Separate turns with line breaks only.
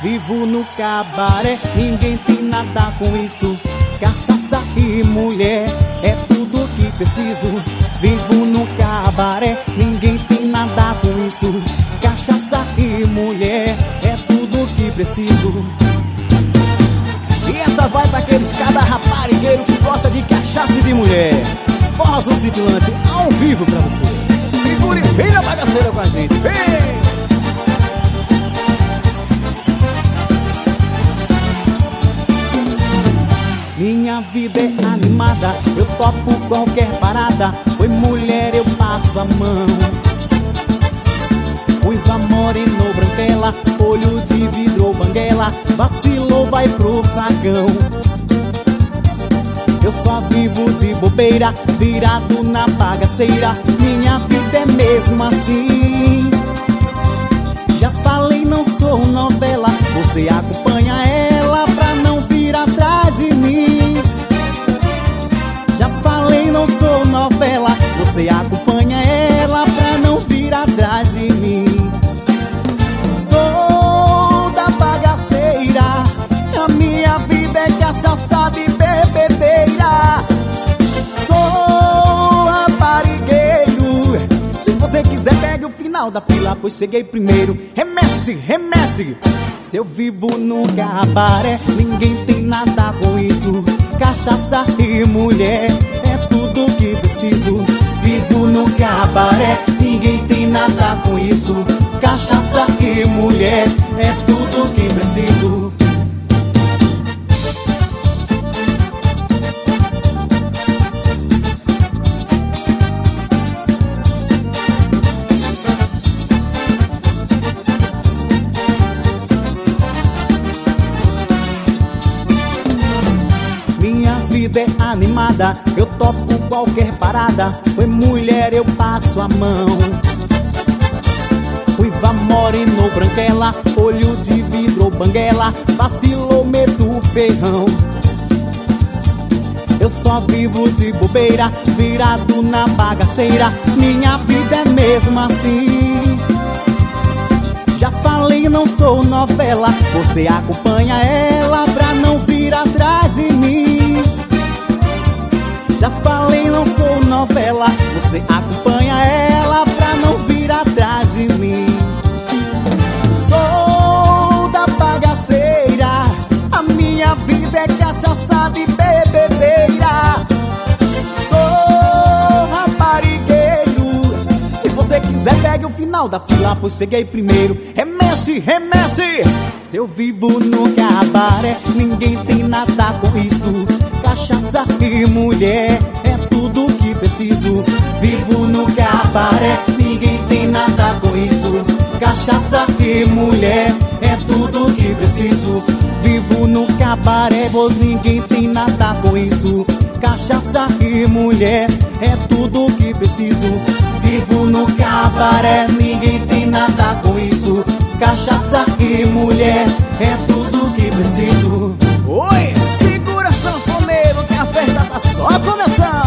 Vivo no cabaré, ninguém tem nada com isso. Cachaça e mulher é tudo que preciso. Vivo no cabaré, ninguém tem nada com isso. Cachaça e mulher é tudo que preciso. E essa vai pra aqueles cada raparigueiro que gosta de cachaça e de mulher. Forrozão cintilante ao vivo pra você. Segure e vem na bagaceira com a gente, vem! Minha vida é animada, eu topo qualquer parada. Foi mulher, eu passo a mão. Ruiva, moreno, branquela, olho de vidro ou banguela, vacilou, vai pro fragão. Eu só vivo de bobeira, virado na bagaceira. Minha vida é mesmo assim. Já falei, não sou novela, você acompanha ela pra não vir atrás de mim. Já falei, não sou novela, você acompanha ela pra não vir atrás de mim. Sou da bagaceira, a minha vida é cachaçada e bebedeira. Sou raparigueiro, se você quiser pegue o final da fila, pois cheguei primeiro. Remexe, remexe. Se eu vivo no cabaré, ninguém tem nada com isso. Cachaça e mulher é tudo que preciso. Vivo no cabaré, ninguém tem nada com isso. Cachaça e mulher é tudo que preciso. Minha vida é animada, eu topo qualquer parada. Foi mulher, eu passo a mão. Ruiva, moreno, branquela, olho de vidro ou banguela, vacilou, medo o ferrão. Eu só vivo de bobeira, virado na bagaceira. Minha vida é mesmo assim. Já falei, não sou novela, você acompanha ela pra não vir atrás de mim. Já falei, não sou novela, você acompanha ela pra não vir atrás de mim. Sou da bagaceira, a minha vida é cachaçada e bebedeira. Sou raparigueiro, se você quiser pegue o final da fila, pois cheguei primeiro. Remexe, remexe. Se eu vivo no cabaré, ninguém tem nada com isso. Cachaça e mulher é tudo que preciso. Vivo no cabaré, ninguém tem nada com isso. Cachaça e mulher é tudo que preciso. Vivo no cabaré, pois ninguém tem nada com isso. Cachaça e mulher é tudo que preciso. Vivo no cabaré, ninguém tem nada com isso. Cachaça e mulher é tudo que preciso. Oi, segura sanfoneiro que a festa tá só começando.